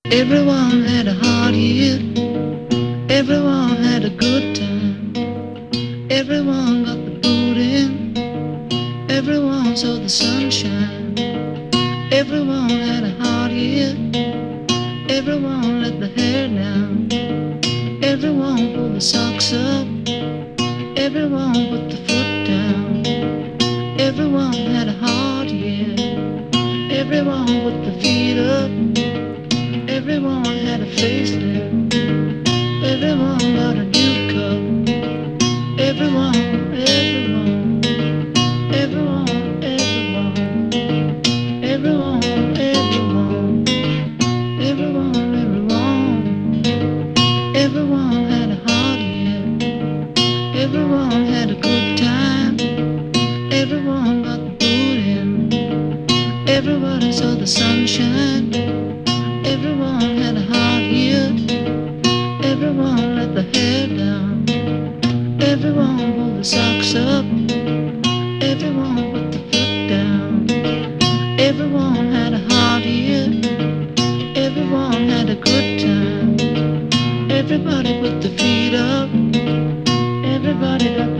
Everyone had a hard year. Everyone had a good time. Everyone got the boot in. Everyone saw the sunshine. Everyone had a hard year. Everyone let the hair down. Everyone pulled the socks up. Everyone put the foot down. Everyone had a hard year. Everyone put the feet up. Everyone had a facelift. Everyone got a new cup. Everyone, everyone, everyone, everyone, everyone, everyone, everyone, everyone, everyone had a hard year. Everyone had a good time. Everyone got the boot in. Everybody saw the sunshine. Everyone had a hard year. Everyone let the hair down. Everyone pulled the socks up. Everyone put the foot down. Everyone had a hard year. Everyone had a good time. Everybody put the feet up. Everybody got